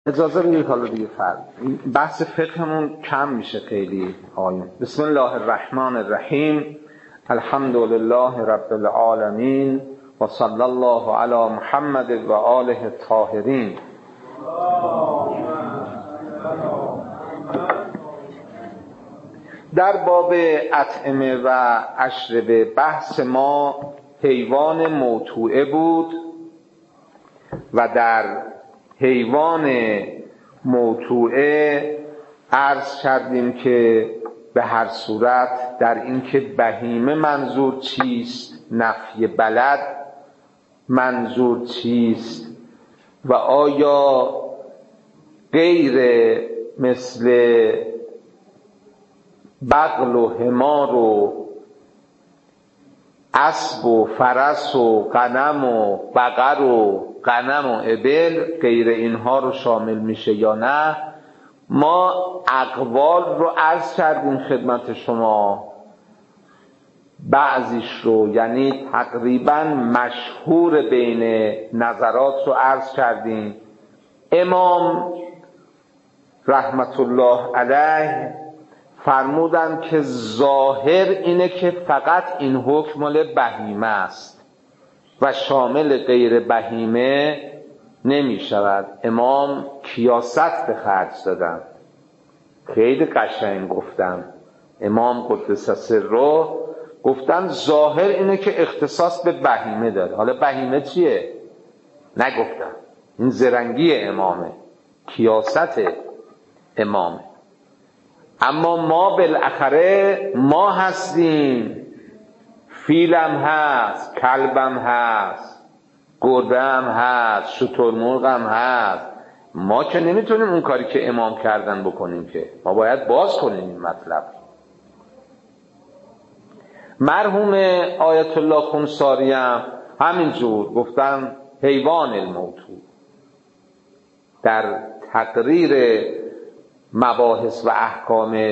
اجازه بدید حالا دیگه بحث فقهمون کم میشه خیلی آیون. بسم الله الرحمن الرحیم. الحمد لله رب العالمین و صلی الله علی محمد و آله الطاهرین. در باب اطعمه و اشربه بحث ما حیوان موتوعه بود و در حیوان موتوعه عرض کردیم که به هر صورت در این که بهیمه منظور چیست، نفی بلد منظور چیست و آیا غیر مثل بغل و حمار و اسب و فرس و غنم و بقر و غنم و ابل غیر اینها رو شامل میشه یا نه. ما اقوال رو عرض کردیم خدمت شما، بعضیش رو یعنی تقریبا مشهور بین نظرات رو عرض کردیم. امام رحمت الله علیه فرمودن که ظاهر اینه که فقط این حکم مال بهیمه است و شامل غیر بهیمه نمی شود. امام کیاست به خرج دادن، خیلی قشنگ گفتن. امام قدس سره گفتن ظاهر اینه که اختصاص به بهیمه داره. حالا بهیمه چیه؟ نگفتن. این زرنگی امامه، کیاست امامه. اما ما بالاخره ما هستیم، فیلم هست، کلبم هست، گربه هم هست، شترمرغ هم هست. ما که نمیتونیم اون کاری که امام کردن بکنیم، که ما باید باز کنیم این مطلب. مرحوم آیت الله خمساری هم همینجور گفتن حیوان الموتو. در تقریر مباحث و احکام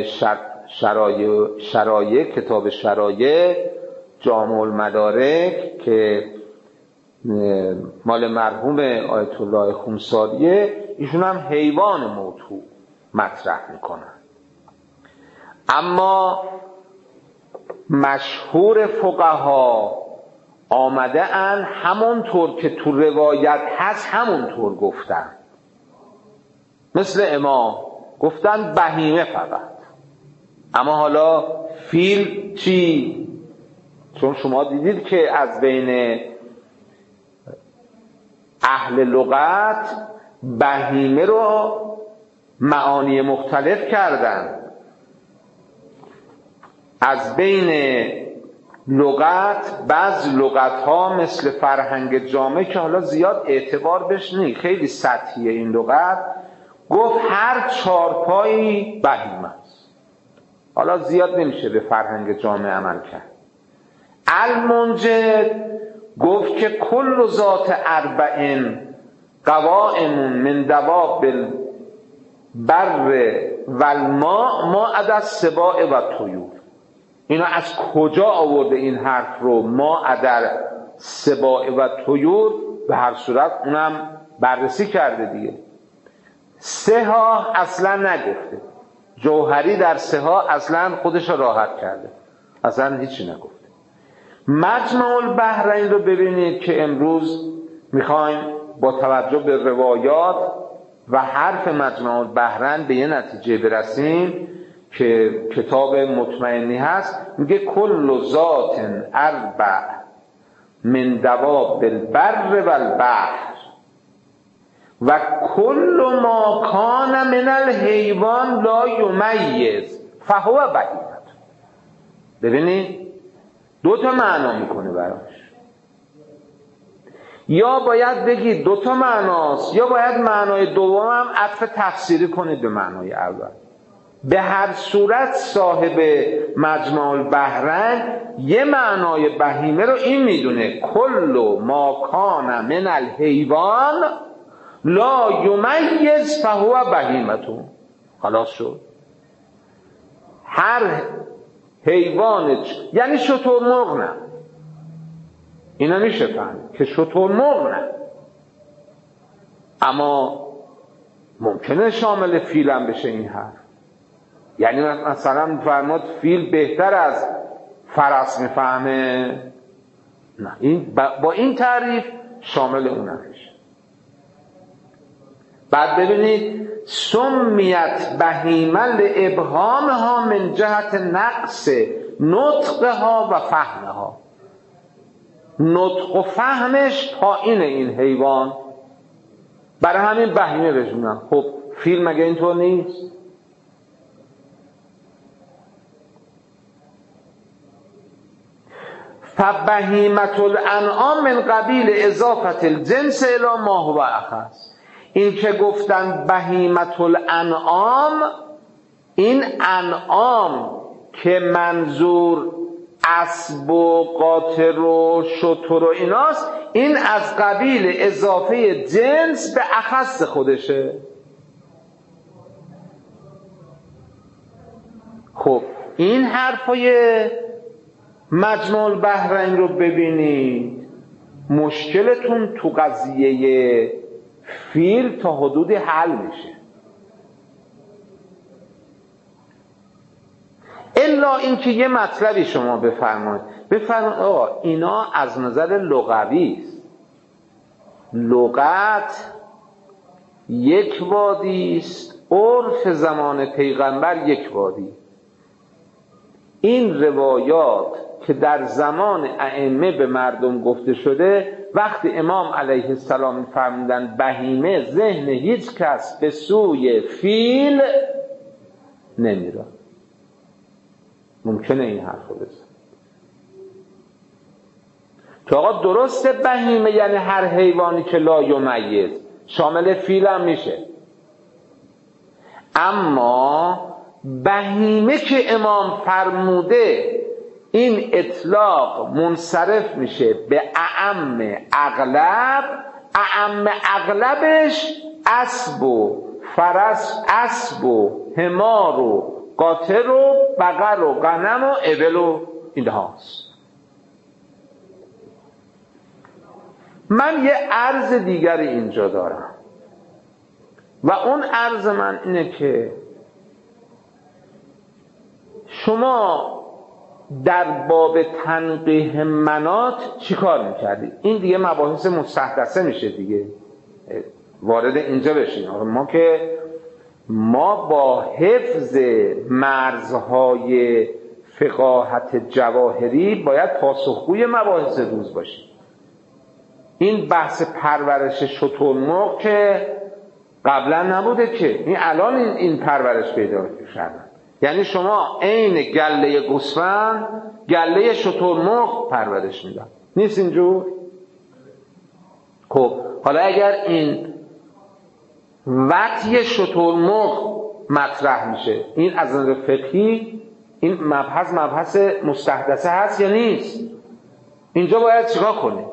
شرایع کتاب شرایع جامع المدارک که مال مرحوم آیت الله خمساریه، ایشون هم حیوان موتو مطرح میکنن. اما مشهور فقها آمده ان همونطور که تو روایت هست همونطور گفتن. مثل امام گفتن بهیمه فقط. اما حالا فیل چی؟ چون شما دیدید که از بین اهل لغت بهیمه رو معانی مختلف کردن. از بین لغت بعض لغت ها مثل فرهنگ جامع که حالا زیاد اعتبار بهش نی، خیلی سطحیه این لغت، گفت هر چارپایی بهیمه است. حالا زیاد نمیشه به فرهنگ جامع عمل کرد. المنجد گفت که کل ذات اربعین قوائم من دواب البر و الماء ما عدا السباع و الطیور. اینا از کجا آورده این حرف رو؟ ما عدا السباع و الطیور. به هر صورت اونم بررسی کرده دیگه. سها اصلا نگفته. جوهری در سها اصلا خودش راحت کرده، اصلا هیچی نگفته. مجمع البحرین رو ببینید که امروز میخوایم با توجه به روایات و حرف مجمع البحرین به یه نتیجه برسیم که کتاب مطمئنی هست. میگه کل ذات اربع من دواب البر و البحر و کل ما کان من الحیوان لا یمیز فهو بهیمه. ببینید دوتا معنا میکنه براش. یا باید بگید دوتا معناست، یا باید معنای دوم هم عطف تفسیری کنید به معنای اول. به هر صورت صاحب مجمع البحرین یه معنای بهیمه رو این میدونه: کل ما کان من الحیوان لا یمیز فهو بهیمتون. خلاص شد. هر حیوان، یعنی شترمرغ نه، اینا میشه فهمید که شترمرغ نه، اما ممکنه شامل فیلم بشه این حرف. یعنی مثلا فرماد فیل بهتر از فرس میفهمه؟ نه، این با این تعریف شامل اون نمیشه. بعد ببینید سمیت بهیمه لابهامها من جهت نقص نطقها و فهمها. نطق و فهمش پایین این حیوان، برای همین بهیمه بهشونن. خب فیل مگه اینطور نیست؟ فبهیمة الانعام من قبیل اضافت الجنس الی ما هو اخص. این که گفتن بهیمة الانعام، این انعام که منظور اسب و قاطر و شتر و ایناست، این از قبیل اضافه جنس به اخص خودشه. خب این حرفای مجموع البحرین رو ببینید، مشکلتون تو قضیه فیل تا حدودی حل میشه. الا اینکه یه مطلبی شما بفرمایید آقا اینا از نظر لغوی است، لغت یک وادی است، عرف زمان پیغمبر یک وادی. این روایات که در زمان ائمه به مردم گفته شده، وقتی امام علیه السلام فرمودن بهیمه، ذهن هیچ کس به سوی فیل نمیره. ممکنه این حرف رو بزن که آقا درسته بهیمه یعنی هر حیوانی که لا یمیز، شامل فیل هم میشه، اما بهیمه که امام فرموده این اطلاق منصرف میشه به اعم اغلب. اعم اغلبش اسب و فرس، اسب و حمار و قاطر و بقر و غنم و ابل و اینهاست. من یه عرض دیگری اینجا دارم و اون عرض من اینه که شما در باب تنقیح مناط چی کار میکردید؟ این دیگه مباحث مستحدثه میشه دیگه، وارد اینجا بشین. ما با حفظ مرزهای فقاهت جواهری باید پاسخگوی مباحث روز باشیم. این بحث پرورش شترمرغ که قبلا نبوده که، این الان این پرورش پیدا شده. یعنی شما عین گله گوسفند گله شترمرغ پرورش میدن، نیست اینجور؟ خب حالا اگر این وطی شترمرغ مطرح میشه، این از نظر فقهی این مبحث مستحدثه هست یا نیست؟ اینجا باید چیکار کنیم؟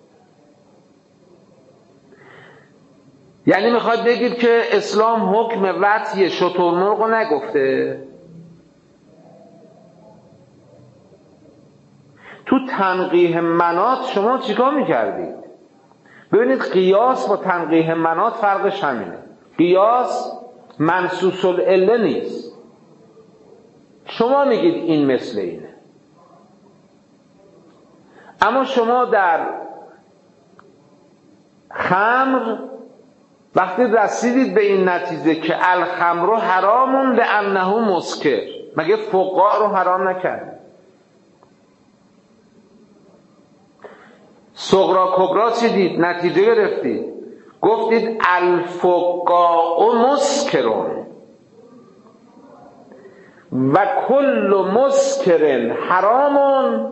یعنی میخواد بگید که اسلام حکم وطی شترمرغ رو نگفته؟ تو تنقیح مناط شما چیکار میکردید؟ ببینید قیاس با تنقیح مناط فرقش همینه. قیاس منصوص العله نیست، شما میگید این مثل اینه، اما شما در خمر وقتی رسیدید به این نتیجه که الخمر حرام لانه مسکر، مگه فقاع رو حرام نکرد؟ صغرا کبرا چی دید؟ نتیجه گرفتید، گفتید الفقاع مسکرون و کل مسکر حرامون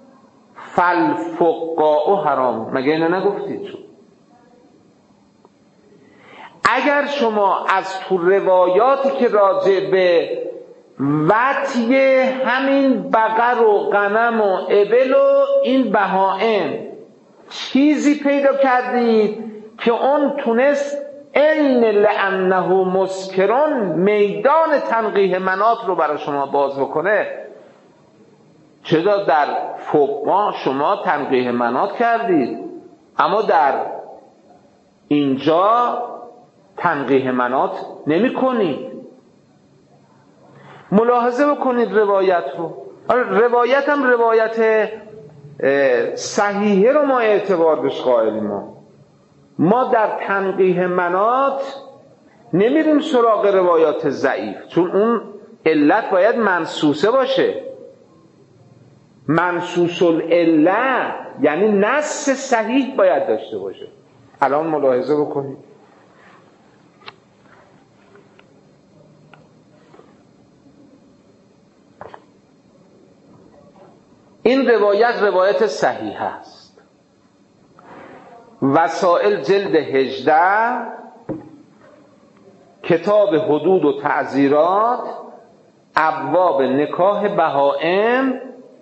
فالفقاع حرام. مگه اینو نگفتید؟ شو اگر شما از تو روایاتی که راجع به وطی همین بقر و غنم و ابل و این بهائم چیزی پیدا کردید که اون تونست این لانه مسکرون میدان تنقیح مناط رو برای شما باز بکنه، چرا در فقها شما تنقیح مناط کردید اما در اینجا تنقیح مناط نمی کنید. ملاحظه بکنید روایت رو. روایت هم روایت صحیحه رو ما اعتبار بهش قائلیم. ما در تنقیح مناط نمیریم سراغ روایات ضعیف، چون اون علت باید منصوصه باشه. منصوص العله یعنی نص صحیح باید داشته باشه. الان ملاحظه بکنید. این روایت صحیح است. وسائل جلد 18 کتاب حدود و تعزیرات ابواب نکاح بهائم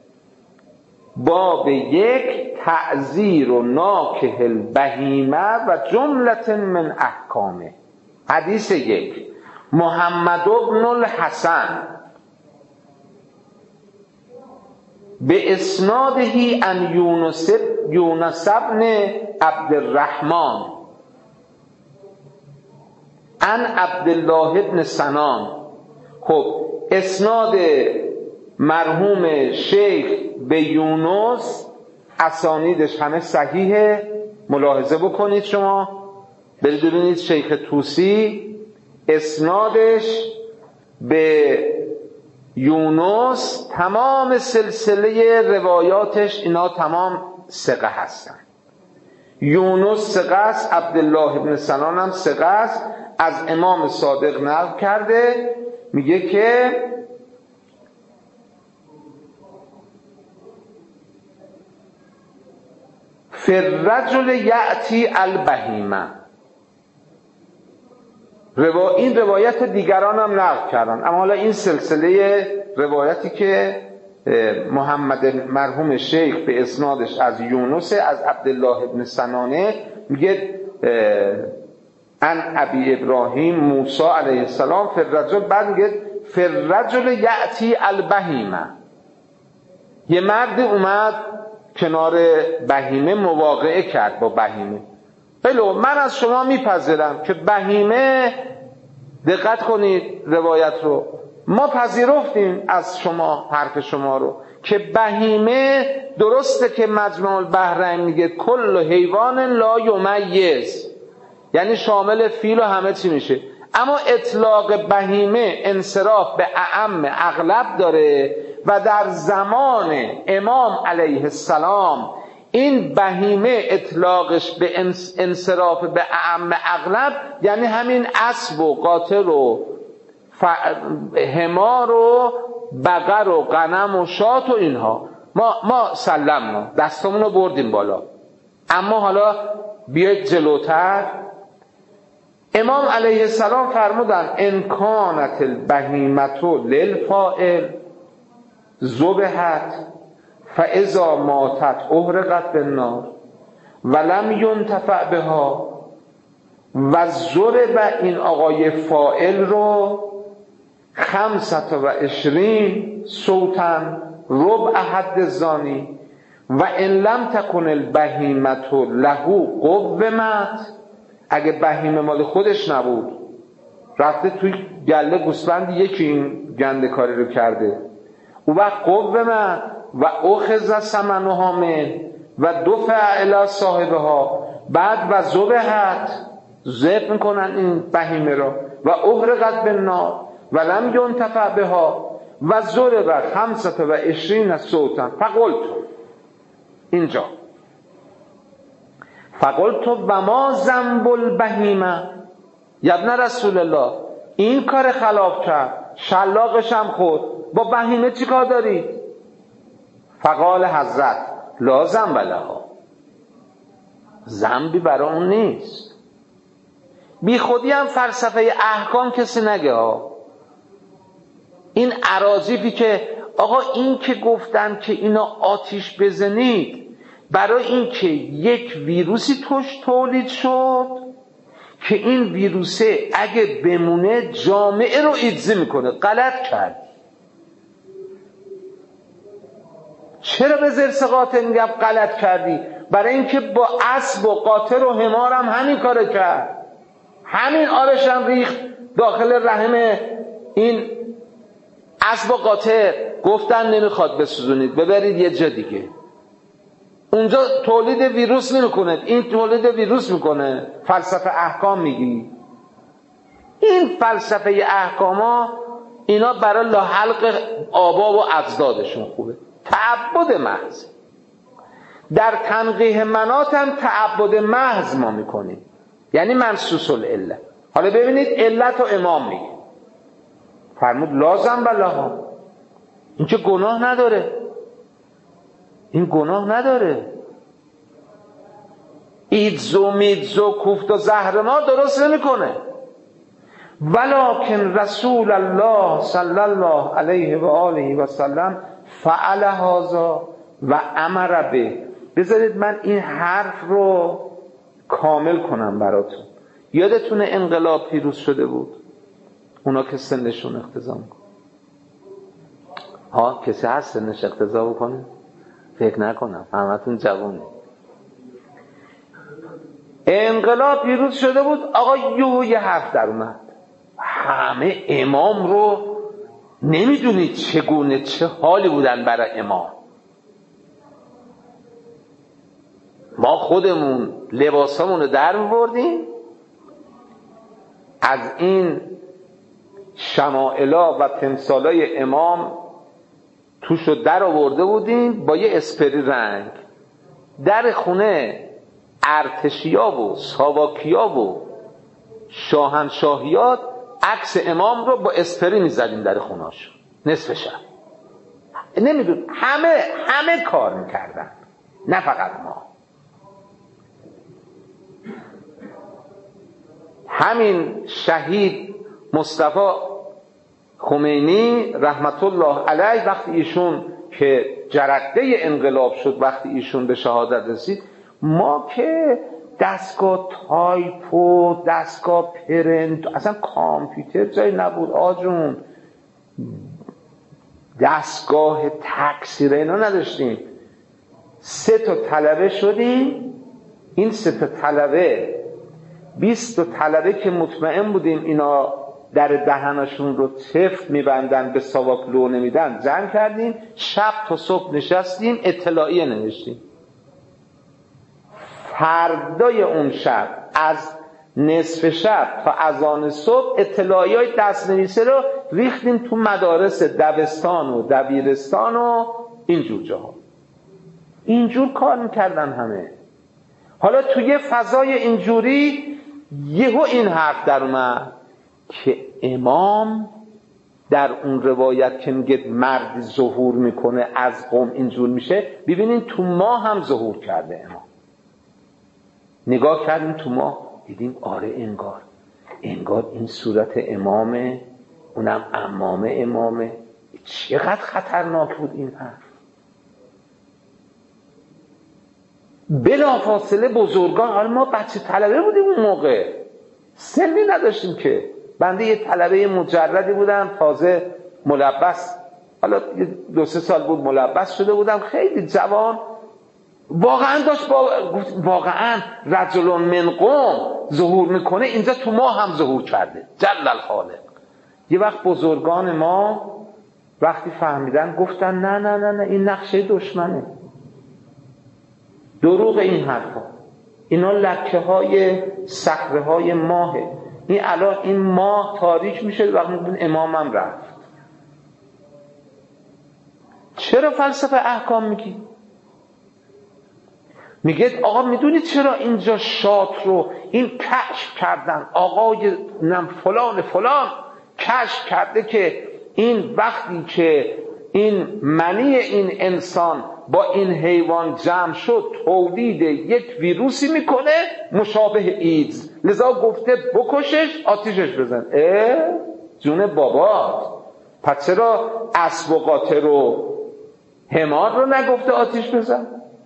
باب 1 تعزیر و ناکح البهیمه و جملة من احکامه. حدیث 1 محمد بن الحسن به اسناده ان یونس بن عبدالرحمن ان عبدالله بن سنان. خب اسناد مرحوم شیخ به یونس اسانیدش همه صحیحه. ملاحظه بکنید شما، برید ببینید شیخ طوسی اسنادش به یونس تمام سلسله روایاتش اینا تمام ثقه هستن. یونس ثقه است، عبدالله بن سنان هم ثقه است. از امام صادق نقل کرده، میگه که فالرجل یأتی البهیمه. این روایت دیگران هم نقل کردن، اما حالا این سلسله روایتی که محمد مرحوم شیخ به اسنادش از یونس از عبدالله بن سنانه میگه ان ابی ابراهیم موسی علیه السلام فالرجل، بعد میگه فالرجل یأتی البهیمه. یه مرد اومد کنار بهیمه مواقعه کرد با بهیمه. بلو من از شما میپذیرم که بهیمه، دقت کنید روایت رو، ما پذیرفتیم از شما حرف شما رو که بهیمه درسته که مجمع البحرین میگه کل حیوان لا یمیز، یعنی شامل فیل و همه چی میشه، اما اطلاق بهیمه انصراف به اعم اغلب داره و در زمان امام علیه السلام این بهیمه اطلاقش به انصراف به اعم اغلب یعنی همین اسب و قاطر و حمار و بقر و غنم و شات و اینها. ما سلمنا، دستمون رو بردیم بالا. اما حالا بیاید جلوتر. امام علیه السلام فرمودن ان کانت البهیمة للفاعل ذبحت فاذا ماتت احرقت بالنار ولم ینتفع بها و ضرب این آقای فاعل رو 25 صوتا ربع حد زانی و ان لم تکن البهیمة له قومت. اگه بهیمه مال خودش نبود، رفته توی گله گوسفند یکی این گنده کاری رو کرده، او وقت قومت و اخذ ثمنها من و دفع الی صاحبها، بعد و ذبحت، ذبح میکنن این بهیمه را و احرقت بالنار و لم ینتفع بها و ضرب 25 صوتا. فقلت اینجا فقلت و ما ذنب البهیمه یا ابن رسول الله، این کار خلاف کرد، شلاقش هم خورد، با بهیمه چی کار دارید؟ فقال حضرت لا ذنب لها، ذنبی برای اون نیست. بی خودی هم فلسفه احکام کسی نگه ها. این اراجیفی که آقا این که گفتن که اینا آتیش بزنید برای این که یک ویروسی توش تولید شد که این ویروسه اگه بمونه جامعه رو ایدزی میکنه، غلط کرد. چرا به زرس قاطر میگم غلط کردی؟ برای اینکه با اسب و قاطر و حمار هم همین کار کرد. همین آبش هم ریخت داخل رحم این اسب قاطر. گفتن نمیخواد بسوزونید، ببرید یه جا دیگه. اونجا تولید ویروس نمیکنه، این تولید ویروس میکنه. فلسفه احکام میگی. این فلسفه احکاما اینا برای لاحلق آبا و اجدادشون خوبه. تعبد محض. در تنقیح منات هم تعبد محض ما میکنیم، یعنی منصوص العله. حالا ببینید علت و امام میگه، فرمود لازم بلاها. این که گناه نداره، این گناه نداره. ایدزو میدزو کوفت و زهر ما درست نمیکنه. ولکن رسول الله صلی الله علیه و آله و سلم فعل هذا و امر به. بذارید من این حرف رو کامل کنم براتون. یادتونه انقلاب پیروز شده بود؟ اونا که سنشون اقتضا میکنه. کسی هست سنش اقتضا بکنه؟ فکر نکنم، همتون جوانی. انقلاب پیروز شده بود، آقا یه حرف در اومد. همه امام رو نمیدونید چگونه، چه حالی بودن برای امام. ما خودمون لباسامون رو در می‌بردیم، از این شمائلا و تمثالای امام توش رو در آورده بودیم با یه اسپری رنگ. در خونه ارتشیا و ساواکیا و شاهنشاهیات عکس امام رو با اسپری می‌زدیم در خونه‌اش نصف شب. نمیدون، همه کار میکردن، نه فقط ما. همین شهید مصطفی خمینی رحمت الله علیه وقتی ایشون که جرقه انقلاب شد، وقتی ایشون به شهادت رسید، ما که دستگاه تایپ و دستگاه پرنت، اصلا کامپیوتر جایی نبود آجون، دستگاه تکثیر اینا نداشتیم. 3 تا طلبه شدیم. این 3 تا طلبه 20 تا طلبه که مطمئن بودیم اینا در دهنشون رو تفت میبندن، به ساواک لو نمیدن، جمع کردیم. شب تا صبح نشستیم، اطلاعیه نوشتیم. فردای اون شب از نصف شب تا اذان صبح اطلاعیه‌های دست‌نویسه رو ریختیم تو مدارس دبستان و دبیرستان و اینجور جاها. اینجور کار میکردن همه. حالا توی فضای اینجوری یهو این حرف در اومد که امام در اون روایت که میگه مرد ظهور میکنه از قوم اینجور میشه، ببینین تو ما هم ظهور کرده امام. نگاه کردیم تو ما، دیدیم آره انگار این صورت امامه، اونم عمامه امامه. چقدر خطرناک بود این حرف. بلافاصله بزرگان، حالا ما بچه طلبه بودیم اون موقع، سنی نداشتیم که. بنده یه طلبه مجردی بودم، تازه ملبس، حالا 2-3 سال بود ملبس شده بودم، خیلی جوان. واقعا داشت واقعا رجل من قوم ظهور میکنه، اینجا تو ما هم ظهور کرده جل الخالق. یه وقت بزرگان ما وقتی فهمیدن گفتن نه این نقشه دشمنه، دروغ این حرفا، اینا لکه های صخره های ماهه. این الان این ماه تاریک میشه وقتی میگن امامم رفت. چرا فلسفه احکام میگی؟ میگه آقا میدونید چرا اینجا شات رو این کشف کردن، آقای فلان کشف کرده که این وقتی که این منی این انسان با این حیوان جمع شد تولید یک ویروسی میکنه مشابه ایدز، لذا گفته بکشش آتیشش بزن. جون بابات، پس چرا اسب و قاطر و حمار رو نگفته آتیش بزن؟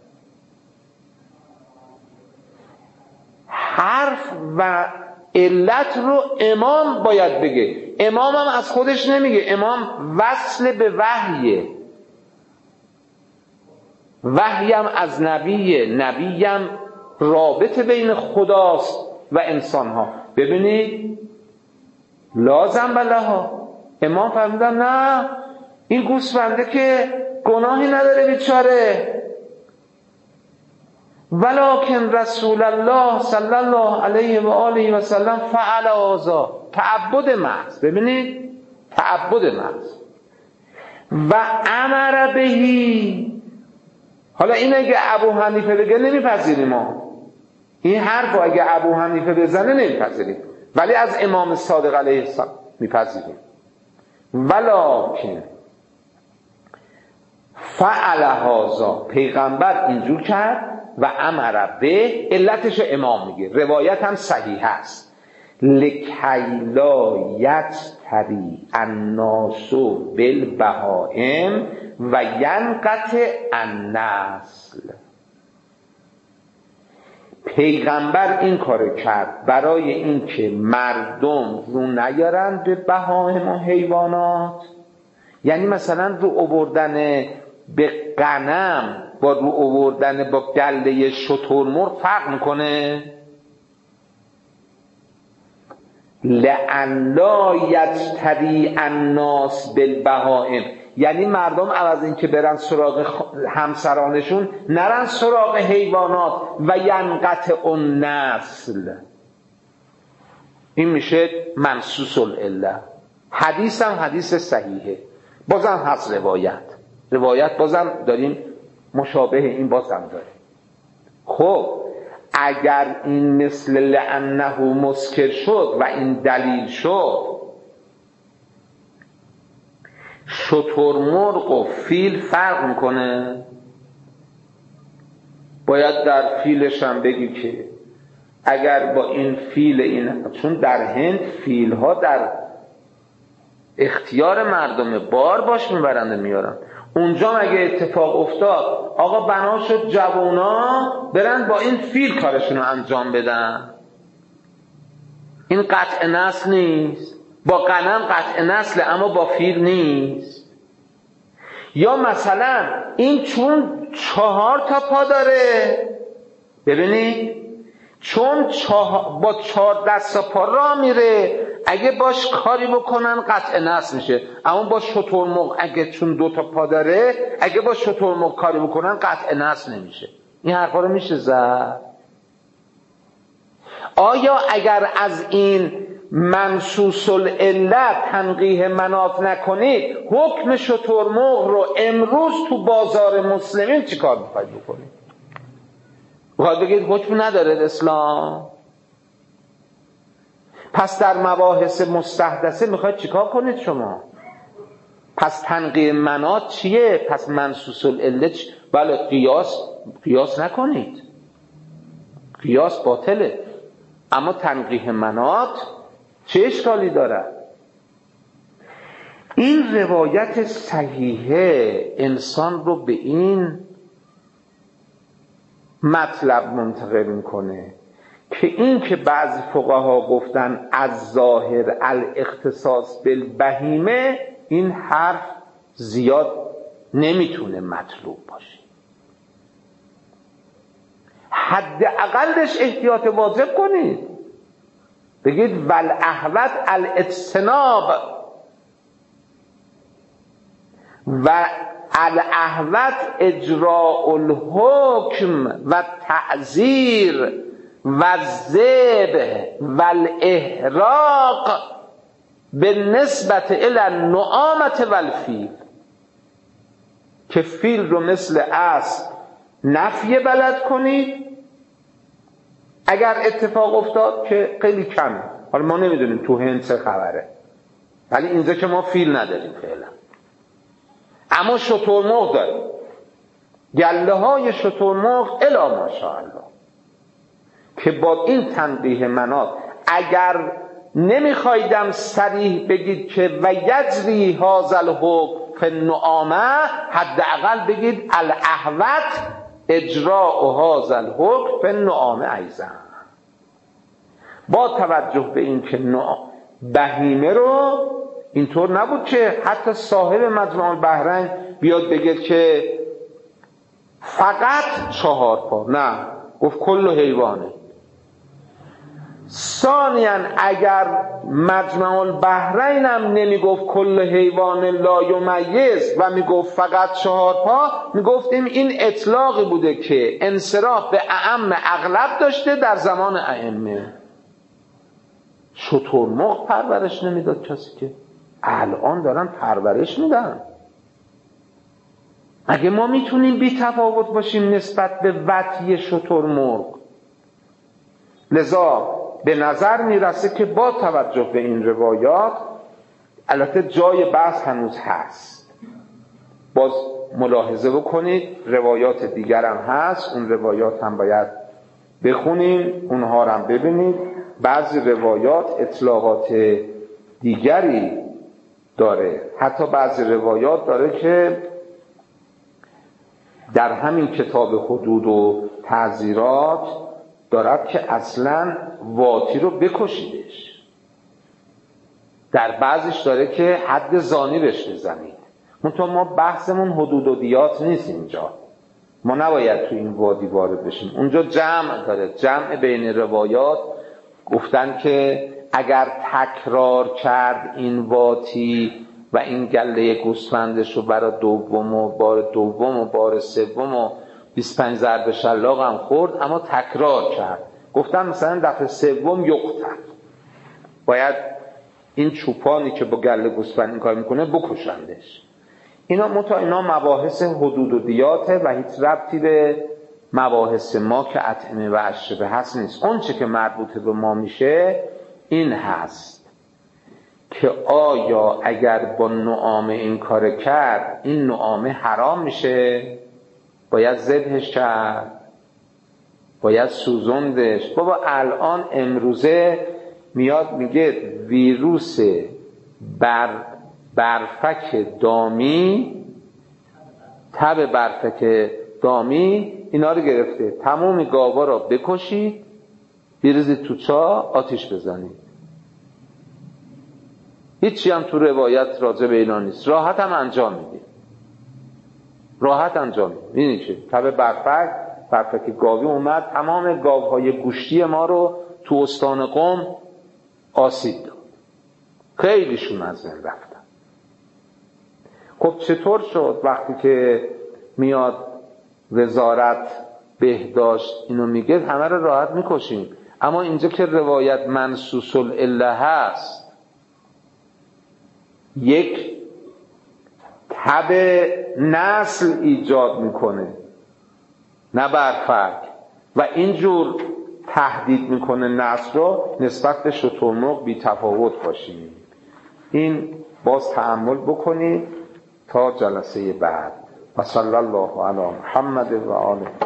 حرف و علت رو امام باید بگه. امام هم از خودش نمیگه، امام وصل به وحیه، وحیم از نبیه، نبیم رابطه بین خداست و انسانها. ببینید لازم بلها. امام فرمودن نه، این گوسفنده که گناهی نداره بیچاره، ولکن رسول الله صلی الله علیه و آله و سلم فعل هذا، تعبد محض. ببینید تعبد محض. و امر بهی. حالا این اگه ابو حنیفه بگه نمیپذیریم ما، این حرف اگه ابو حنیفه بزنه نمیپذیریم، ولی از امام صادق علیه السلام میپذیریم. ولکن فعل هذا، پیغمبر اینجور کرد. و امر به، علتش امام میگه، روایت هم صحیح است. لکی لا یجتری الناس بالبهائم و ینقطع النسل. پیغمبر این کار کرد برای اینکه مردم رو نیارن به بهائم و حیوانات. یعنی مثلا رو آوردن به غنم با رو آوردن با گله شترمرغ فرق میکنه. لئن لا یجتری الناس بالبهائم، یعنی مردم عوض این که برن سراغ همسرانشون نرن سراغ حیوانات. و ینقطع النسل، این میشه منصوص العله. حدیث هم حدیث صحیحه، بازم هست روایت بازم داریم مشابه این بازم داریم. خب اگر این مثل لعنه مسکر شد و این دلیل شد، شترمرغ و فیل فرق میکنه. باید در فیلش هم بگی که اگر با این فیل این، چون در هند فیل ها در اختیار مردم بار باش میبرند میارن، اونجا اگه اتفاق افتاد آقا بنا شد جوونا برن با این فیل کارشون رو انجام بدن. این قطع نسل نیست. با غنم قطع نسل اما با فیل نیست. یا مثلا این چون 4 تا پا داره، ببینید چون با 4 دست پا راه میره، اگه باش کاری بکنن قطع نسل میشه. اما با شترمرغ اگه چون 2 تا پا داره، اگه با شترمرغ کاری بکنن قطع نسل نمیشه. این حرفا رو میشه زد. آیا اگر از این منصوص العله تنقیح مناط نکنید، حکم شترمرغ رو امروز تو بازار مسلمین چی کار میخواید بکنید؟ میخواید بگید حکم نداره اسلام؟ پس در مباحث مستحدثه میخواید چیکار کنید شما؟ پس تنقیح مناط چیه؟ پس منصوص العله بله قیاس نکنید، قیاس باطله. اما تنقیح مناط چه اشکالی دارد؟ این روایت صحیحه انسان رو به این مطلب منتقل میکنه که این که بعضی فقها گفتن از ظاهر الاختصاص بالبهیمه، این حرف زیاد نمیتونه مطلوب باشه. حداقلش احتیاط واجب کنید، بگید والاحوط الاجتناب و الاحوط اجراء الحکم و تعزیر و الذبح و الاحراق بالنسبت الی النعامة و الفیل. که فیل رو مثل اسب نفی بلد کنید اگر اتفاق افتاد، که خیلی کمه. حالا ما نمیدونیم تو هند چه خبره، ولی اینجا که ما فیل نداریم فعلا. اما شترمرغ داریم، گله های شترمرغ الی ماشاءالله، که با این تنبیه مناط اگر نمیخوایدم صریح بگید که و یجری هذا الحکم فی النعامه، حداقل بگید الاحوط اجراء هذا الحکم فی النعامه ایضا. با توجه به این که بهیمه رو اینطور نبود که حتی صاحب مجموع البحرین بیاد بگه که فقط 4 پا، نه، گفت کل حیوانه. ثانیاً اگر مجمع البحرین هم نمیگفت کل حیوان لا یمیز و میگفت فقط 4 پا، میگفتیم این اطلاقی بوده که انصراف به اعم اغلب داشته در زمان ائمه. شترمرغ پرورش نمیداد کسی، که الان دارن پرورش میدن. اگه ما میتونیم بی تفاوت باشیم نسبت به وطی شترمرغ؟ لذا به نظر میرسه که با توجه به این روایات، البته جای بحث هنوز هست، باز ملاحظه بکنید روایات دیگر هم هست، اون روایات هم باید بخونیم، اونها رو هم ببینید. بعضی روایات اطلاقات دیگری داره، حتی بعضی روایات داره که در همین کتاب حدود و تعزیرات دارد که اصلا واطی رو بکشیدش. در بعضیش داره که حد زانی بهش بزنید. منتها ما بحثمون حدود و دیات نیست اینجا، ما نباید تو این وادی وارد بشیم. اونجا جمع داره، جمع بین روایات. گفتن که اگر تکرار کرد این واطی و این گله گوسفندش رو برای دوم و بار سوم و 25 ضرب شلاق هم خورد، اما تکرار کرد. گفتن مثلا دفعه سوم یقتل، باید این چوپانی که با گله گوسفند این کار میکنه بکشندش. اینا مباحث حدود و دیاته و هیچ ربطی به مباحث ما که اطعمه و اشربه هست نیست. اون چه که مربوط به ما میشه این هست که آیا اگر با نعامه این کار کرد، این نعامه حرام میشه؟ باید ذبحش کرد؟ باید سوزوندش؟ بابا الان امروزه میاد میگه ویروس برفک دامی، تب برفک دامی اینا رو گرفته، تمام گاوا را بکشید، بریزید تو چاه، آتیش بزنید. هیچی هم تو روایت راجع به اینا نیست، راحت هم انجام میدید، راحت انجام میدید. اینی چه تب برفک گاوی اومد، تمام گاوهای گوشتی ما رو تو استان قم آسیب داد، خیلیشون از بین رفتن. خب چطور شد وقتی که میاد وزارت بهداشت اینو میگه همه رو راحت میکشیم؟ اما اینجا که روایت منصوص العله هست، یک تب نسل ایجاد میکنه نه برفک، و اینجور تهدید میکنه نسل رو، نسبت به شترمرغ بی تفاوت باشیم. این باز تأمل بکنید تا جلسه بعد. و صلی الله علی محمد و آله.